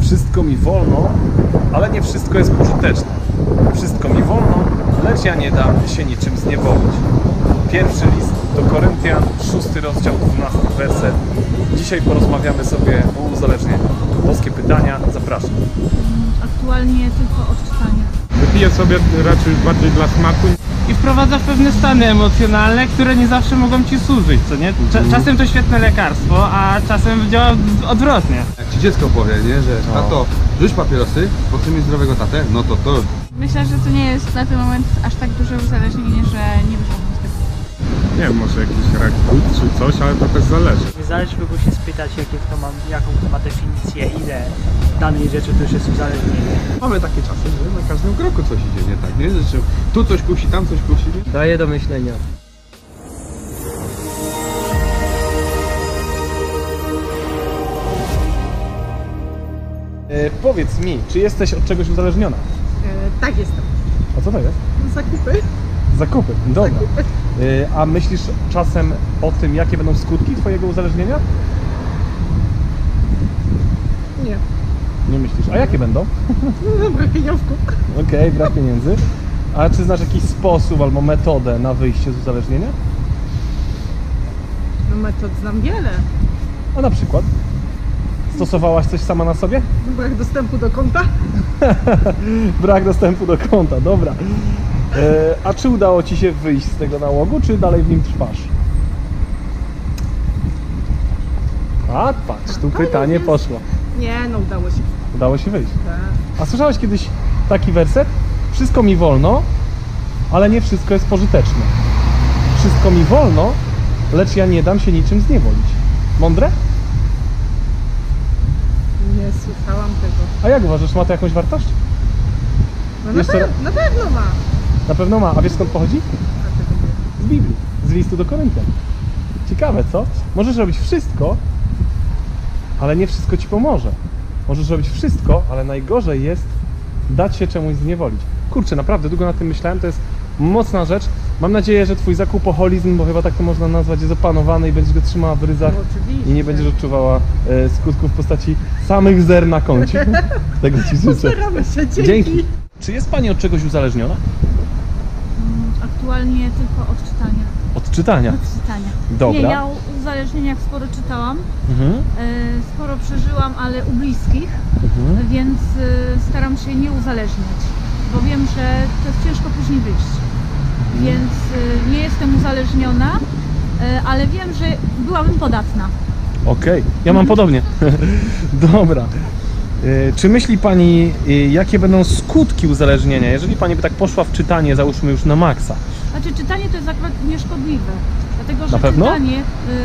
Wszystko mi wolno, ale nie wszystko jest pożyteczne. Wszystko mi wolno, lecz ja nie dam się niczym zniewolić. Pierwszy list do Koryntian, 6 rozdział, 12 werset. Dzisiaj porozmawiamy sobie o uzależnieniu. Boskie pytania, zapraszam. Aktualnie tylko odczytania. Wypiję sobie raczej bardziej dla smaku. I wprowadza w pewne stany emocjonalne, które nie zawsze mogą ci służyć, co nie? Czasem to świetne lekarstwo, a czasem działa odwrotnie. Jak ci dziecko powie, nie, że tato, rzuć papierosy, bo chcę mieć zdrowego tatę, no to Myślę, że to nie jest na ten moment aż tak duże uzależnienie, że nie wyszłam z tego. Nie wiem, może jakiś rak płuc czy coś, ale to też zależy. Zależy kogo się spytać, jaką to ma definicję, ile danej rzeczy to już jest uzależnienie. mamy takie czasy, że na każdym kroku coś idzie nie tak, nie? Że tu coś kusi, tam coś kusi, nie? Daje do myślenia. Powiedz mi, czy jesteś od czegoś uzależniona? Tak jestem. A co to jest? Zakupy. Zakupy, dobra. Zakupy. A myślisz czasem o tym, jakie będą skutki twojego uzależnienia? Nie. Nie myślisz. A jakie będą? Brak pieniążków. Okej, brak pieniędzy. A czy znasz jakiś sposób albo metodę na wyjście z uzależnienia? No metod znam wiele. A na przykład? Stosowałaś coś sama na sobie? Brak dostępu do konta. Brak dostępu do konta, dobra. A czy udało ci się wyjść z tego nałogu, czy dalej w nim trwasz? A patrz, tu pytanie poszło. Nie, no udało się. Udało się wyjść. Tak. A słyszałeś kiedyś taki werset? Wszystko mi wolno, ale nie wszystko jest pożyteczne. Wszystko mi wolno, lecz ja nie dam się niczym zniewolić. Mądre? Nie słyszałam tego. A jak uważasz, ma to jakąś wartość? No Jeszcze- na pewno ma. Na pewno ma. A wiesz skąd pochodzi? Z Biblii, z listu do Koryntian. Ciekawe, co? Możesz robić wszystko, ale nie wszystko ci pomoże. Możesz robić wszystko, ale najgorzej jest dać się czemuś zniewolić. Kurczę, naprawdę długo nad tym myślałem, to jest mocna rzecz. Mam nadzieję, że twój zakupoholizm, bo chyba tak to można nazwać, jest opanowany i będziesz go trzymała w ryzach No, oczywiście. i nie będziesz odczuwała skutków w postaci samych zer na koncie. Tego ci życzę. Postaramy się, dzięki. Dzięki. Czy jest pani od czegoś uzależniona? Aktualnie tylko odczytania. Od czytania. Odczytania. Dobra. Nie, ja o uzależnieniach sporo czytałam, Mhm. sporo przeżyłam, ale u bliskich, więc staram się nie uzależniać, bo wiem, że to jest ciężko później wyjść. Więc nie jestem uzależniona, ale wiem, że byłabym podatna. Okej, ja mam podobnie. Dobra. Czy myśli pani, jakie będą skutki uzależnienia, jeżeli pani by tak poszła w czytanie, załóżmy już na maksa? Znaczy czytanie to jest akurat nieszkodliwe, dlatego że Na pewno? czytanie,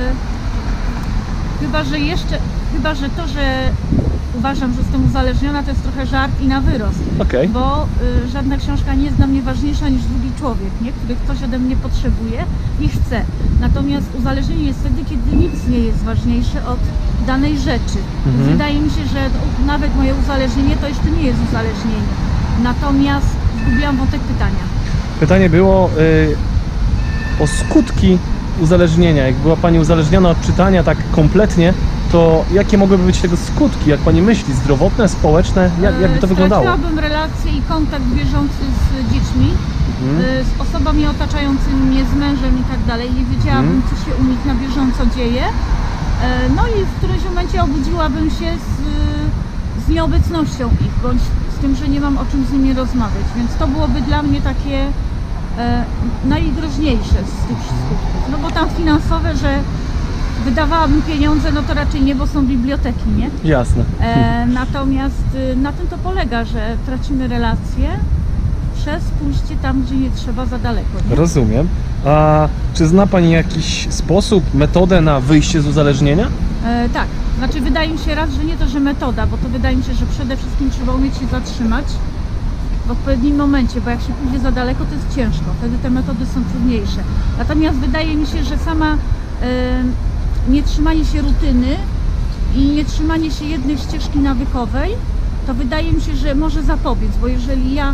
chyba że to, że uważam, że jestem uzależniona, to jest trochę żart i na wyrost, Okej. bo żadna książka nie jest dla mnie ważniejsza niż drugi człowiek, nie? Który ktoś ode mnie potrzebuje i chce. Natomiast uzależnienie jest wtedy, kiedy nic nie jest ważniejsze od danej rzeczy. Więc wydaje mi się, że nawet moje uzależnienie to jeszcze nie jest uzależnienie. Natomiast zgubiłam wątek pytania. Pytanie było o skutki uzależnienia. Jak była pani uzależniona od czytania tak kompletnie, to jakie mogłyby być tego skutki, jak pani myśli? Zdrowotne, społeczne? Jakby to wyglądało? Straciłabym relacje i kontakt bieżący z dziećmi, z osobami otaczającymi mnie, z mężem i tak dalej. Nie wiedziałabym, co się u nich na bieżąco dzieje. No i w którymś momencie obudziłabym się z nieobecnością ich, bądź z tym, że nie mam o czym z nimi rozmawiać. Więc to byłoby dla mnie takie najgroźniejsze z tych skutków. No bo tam finansowe, że wydawałabym pieniądze, no to raczej nie, bo są biblioteki, nie? Jasne. Natomiast na tym to polega, że tracimy relacje przez pójście tam, gdzie nie trzeba za daleko, nie? Rozumiem. A czy zna pani jakiś sposób, metodę na wyjście z uzależnienia? Tak, znaczy wydaje mi się raz, że nie to, że metoda, bo to wydaje mi się, że przede wszystkim trzeba umieć się zatrzymać w odpowiednim momencie, bo jak się pójdzie za daleko, to jest ciężko, wtedy te metody są trudniejsze. Natomiast wydaje mi się, że sama nietrzymanie się rutyny i nietrzymanie się jednej ścieżki nawykowej, to wydaje mi się, że może zapobiec, bo jeżeli ja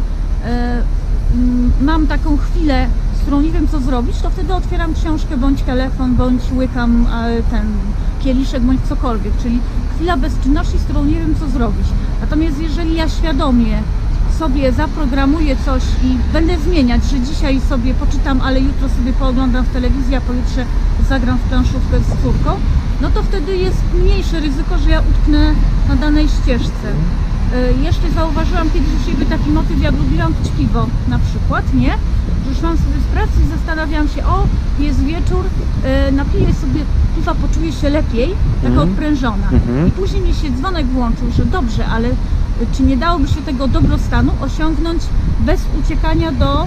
mam taką chwilę, z którą nie wiem co zrobić, to wtedy otwieram książkę, bądź telefon, bądź łykam ten kieliszek, bądź cokolwiek, czyli chwila bezczynności, z którą nie wiem co zrobić. Natomiast jeżeli ja świadomie sobie zaprogramuję coś i będę zmieniać, że dzisiaj sobie poczytam, ale jutro sobie pooglądam w telewizji, a pojutrze zagram w planszówkę z córką, no to wtedy jest mniejsze ryzyko, że ja utknę na danej ścieżce. Jeszcze zauważyłam kiedyś u siebie taki motyw, jak lubiłam pić piwo na przykład, nie? Że szłam sobie z pracy i zastanawiałam się, o, jest wieczór, napiję sobie piwa, poczuję się lepiej, taka odprężona. I później mi się dzwonek włączył, że dobrze, ale czy nie dałoby się tego dobrostanu osiągnąć bez uciekania do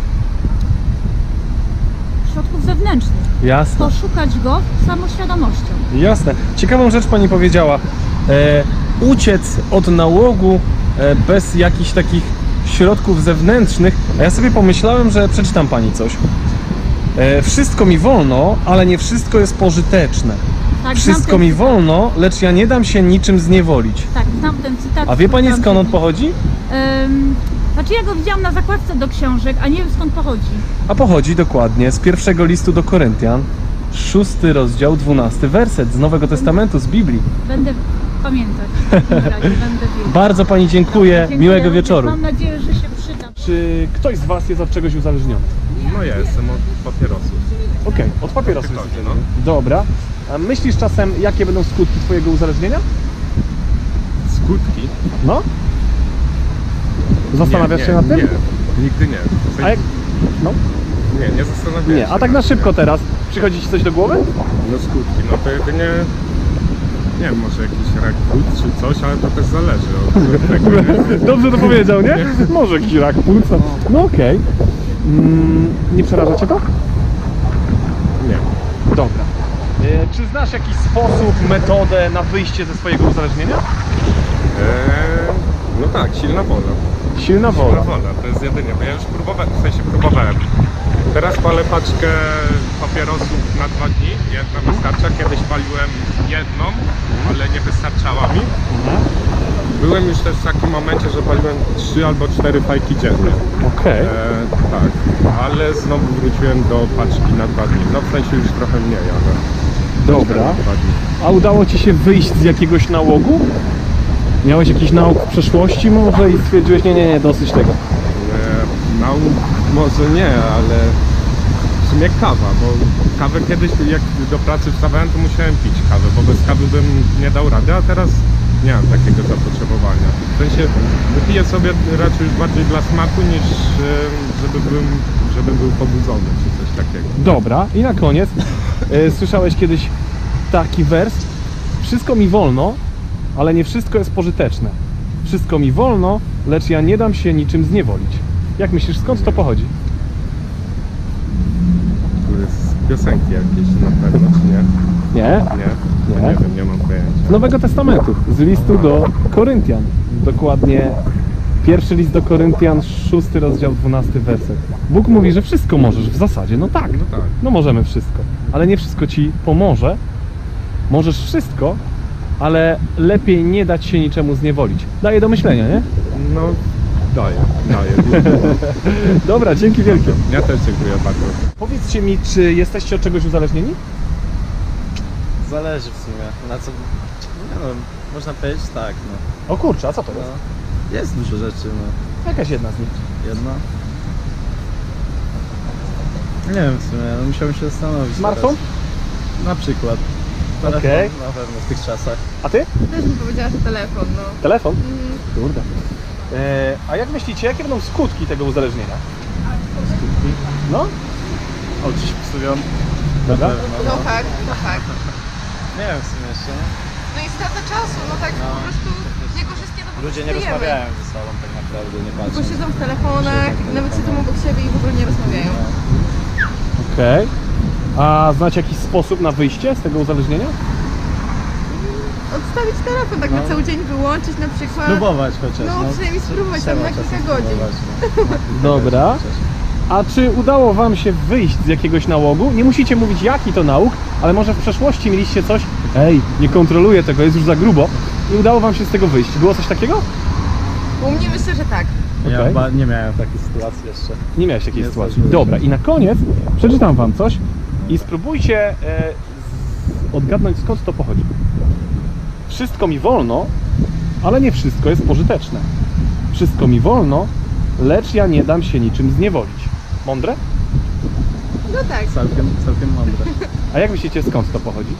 środków zewnętrznych? Jasne. Poszukać go samoświadomością. Jasne. Ciekawą rzecz pani powiedziała. Uciec od nałogu bez jakichś takich środków zewnętrznych. A ja sobie pomyślałem, że przeczytam pani coś. Wszystko mi wolno, ale nie wszystko jest pożyteczne. Tak, Wszystko znam ten mi cytat. wolno, lecz ja nie dam się niczym zniewolić. Tak, znam ten cytat. A wie pani skąd on kiedyś. pochodzi? Znaczy ja go widziałam na zakładce do książek, a nie wiem skąd pochodzi. A pochodzi dokładnie z pierwszego listu do Koryntian, 6 rozdział, 12 werset z Nowego Testamentu, z Biblii. Będę pamiętać. W takim razie będę wiedzieć. Bardzo pani dziękuję, Dziękuję miłego również. wieczoru. Mam nadzieję, że się przyda. Czy ktoś z was jest od czegoś uzależniony? No ja jestem od papierosów. Okej, od papierosów. Chodzi, no. Dobra. A myślisz czasem, jakie będą skutki twojego uzależnienia? Skutki? No? Zastanawiasz się nad tym? Nie, nigdy nie. W sensie, A jak... No? nie zastanawiam Nie, się. a tak na nad tym, szybko teraz. Przychodzi ci coś do głowy? No skutki, no to jedynie, nie wiem, może jakiś rak płuc czy coś, ale to też zależy od tego. Dobrze to powiedział, nie? Może jakiś rak płuca. No okej. Nie przeraża cię to? Nie. Dobra. Czy znasz jakiś sposób, metodę na wyjście ze swojego uzależnienia? No tak, silna wola. Silna wola. Silna wola, to jest jedynie, bo ja już próbowałem, w sensie próbowałem. Teraz palę paczkę papierosów na 2 dni, jedna wystarcza. Kiedyś paliłem jedną, ale nie wystarczała mi. Byłem już też w takim momencie, że paliłem 3 albo 4 fajki dziennie. Okej. Tak, ale znowu wróciłem do paczki na 2 dni. No w sensie już trochę mniej, ale... Dobra. Na 2 dni. A udało ci się wyjść z jakiegoś nałogu? Miałeś jakiś nałóg w przeszłości może i stwierdziłeś, nie, dosyć tego. Nauk może nie, ale w sumie kawa, bo kawę kiedyś jak do pracy wstawałem, to musiałem pić kawę, bo bez kawy bym nie dał rady, a teraz nie mam takiego zapotrzebowania. W sensie wypiję sobie raczej już bardziej dla smaku niż żebym był pobudzony czy coś takiego. Dobra, i na koniec, słyszałeś kiedyś taki wers? Wszystko mi wolno, ale nie wszystko jest pożyteczne. Wszystko mi wolno, lecz ja nie dam się niczym zniewolić. Jak myślisz, skąd to pochodzi? To jest piosenki jakieś na pewno, czy nie? Nie? Nie? Nie. Nie wiem, nie mam pojęcia. Z Nowego Testamentu, z listu do Koryntian. Dokładnie pierwszy list do Koryntian, 6 rozdział, 12 werset. Bóg mówi, że wszystko możesz w zasadzie. No tak, No tak. no możemy wszystko. Ale nie wszystko ci pomoże. Możesz wszystko, ale lepiej nie dać się niczemu zniewolić. Daje do myślenia, nie? No, daję. Dobra, dzięki wielkie. Ja też dziękuję bardzo. Powiedzcie mi, czy jesteście od czegoś uzależnieni? Zależy w sumie, na co... Nie no, można powiedzieć tak, no. O kurczę, a co to jest? no. Jest dużo rzeczy, no. Jakaś jedna z nich. Jedna? Nie wiem w sumie, no musiałbym się zastanowić. Smartfon? Teraz. Na przykład. Telefon, Okej. na pewno w tych czasach. A ty? Też bym powiedziała, że telefon, no. Telefon? Kurde. A jak myślicie, jakie będą skutki tego uzależnienia? Skutki? No? Oczy postawią. Dobra. No tak, no tak. Nie wiem w sumie jeszcze, nie? No i strata czasu, no tak No. po prostu niekorzystnie to Ludzie nie rozmawiają ze sobą tak naprawdę, nie Tylko patrzą. siedzą w telefonach, nawet siedzą obok siebie i w ogóle nie rozmawiają. Okej. A znacie jakiś sposób na wyjście z tego uzależnienia? Odstawić telefon, tak na cały dzień wyłączyć na przykład. Spróbować chociaż. No, przynajmniej spróbować tam trzeba na kilka czasem godzin. spróbować, no. Dobra. A czy udało wam się wyjść z jakiegoś nałogu? Nie musicie mówić jaki to nałóg, ale może w przeszłości mieliście coś, ej, nie kontroluję tego, jest już za grubo i udało wam się z tego wyjść. Było coś takiego? U mnie myślę, że tak. Ja Okej. chyba nie miałem takiej sytuacji jeszcze. Nie miałeś takiej Nie sytuacji. zdarzyło się. Dobra, i na koniec przeczytam wam coś i spróbujcie odgadnąć skąd to pochodzi. Wszystko mi wolno, ale nie wszystko jest pożyteczne. Wszystko mi wolno, lecz ja nie dam się niczym zniewolić. Mądre? No tak. Całkiem mądre. A jak myślicie, skąd to pochodzi?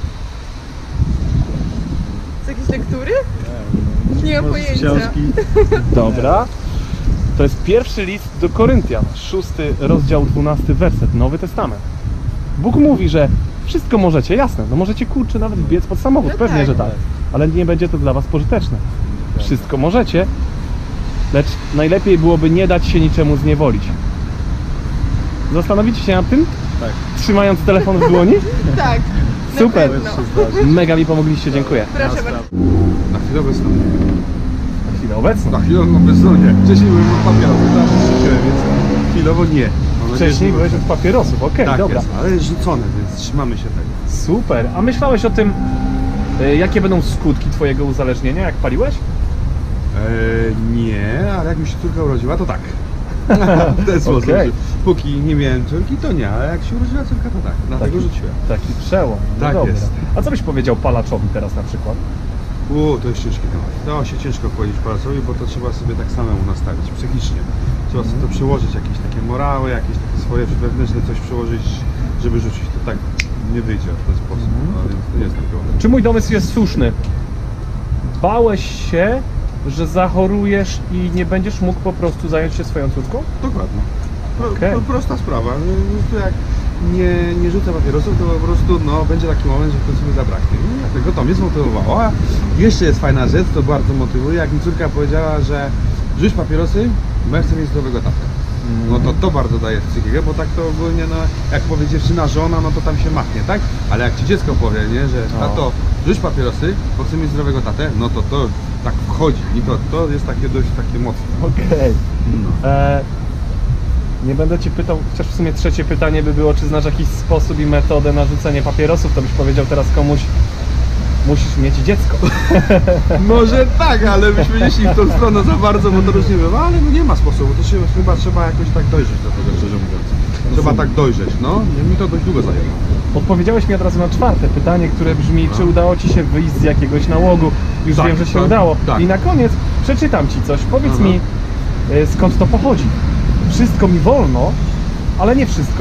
Z jakiejś lektury? Nie mam Może z pojęcia. książki. Dobra. To jest pierwszy list do Koryntian, 6 rozdział 12 werset, Nowy Testament. Bóg mówi, że wszystko możecie, jasne, no możecie kurczę nawet biec pod samochód, No pewnie, tak. że tak, ale nie będzie to dla was pożyteczne. Wszystko możecie, lecz najlepiej byłoby nie dać się niczemu zniewolić. Zastanowicie się nad tym? Tak. Trzymając telefon w dłoni? Tak. na Super. pewno. Mega mi pomogliście, dziękuję. Proszę bardzo. Na chwilę obecną. Na chwilę obecną. Na chwilę obecną nie. Wcześniej byłem od papierosów, teraz rzuciłem, więc chwilowo nie. Mam nadzieję, Wcześniej że- byłeś od papierosów, okej, Tak dobra. jest, ale jest rzucone, więc trzymamy się tego. Super. A myślałeś o tym, jakie będą skutki twojego uzależnienia, jak paliłeś? Nie, ale jak mi się córka urodziła, to tak. W ten sposób, Okej. że póki nie miałem córki, to nie, ale jak się urodziła córka, to tak. Dlatego rzuciłem. Taki przełom. No Tak dobra. jest. A co byś powiedział palaczowi teraz na przykład? To jest ciężki temat. To się ciężko powiedzieć palacowi, bo to trzeba sobie tak samemu nastawić psychicznie. Trzeba sobie to przełożyć, jakieś takie morały, jakieś takie swoje wewnętrzne coś przełożyć, żeby rzucić. To tak nie wyjdzie w ten sposób. No, więc to nie jest takie łatwe. Czy mój domysł jest słuszny? Bałeś się, że zachorujesz i nie będziesz mógł po prostu zająć się swoją córką? Dokładnie. Okej. Prosta sprawa. Po prostu jak nie rzucę papierosów, to po prostu będzie taki moment, że w końcu mi zabraknie. I dlatego to mnie zmotywowało. A jeszcze jest fajna rzecz, to bardzo motywuje. Jak mi córka powiedziała, że rzuć papierosy, bo ja chcę mieć zdrowego tatę. No to bardzo daje psychikę, bo tak to ogólnie, jak powie dziewczyna, żona, no to tam się machnie, tak? Ale jak ci dziecko powie, nie, że tato, rzuć papierosy, bo chcę mieć zdrowego tatę, no to tak wchodzi i to jest takie dość takie mocne. Okej. Nie będę cię pytał, chociaż w sumie trzecie pytanie by było, czy znasz jakiś sposób i metodę na rzucenie papierosów, to byś powiedział teraz komuś, musisz mieć dziecko. Może tak, ale byśmy nie szli w tą stronę za bardzo, bo to już nie bywa, ale nie ma sposobu, to się chyba trzeba jakoś tak dojrzeć do tego, szczerze mówiąc. Trzeba tak dojrzeć, mi to dość długo zajęło. Odpowiedziałeś mi od razu na czwarte pytanie, które brzmi, czy udało ci się wyjść z jakiegoś nałogu? Już Tak, wiem, że się tak, udało. tak. I na koniec przeczytam ci coś. Powiedz mi, skąd to pochodzi? Wszystko mi wolno, ale nie wszystko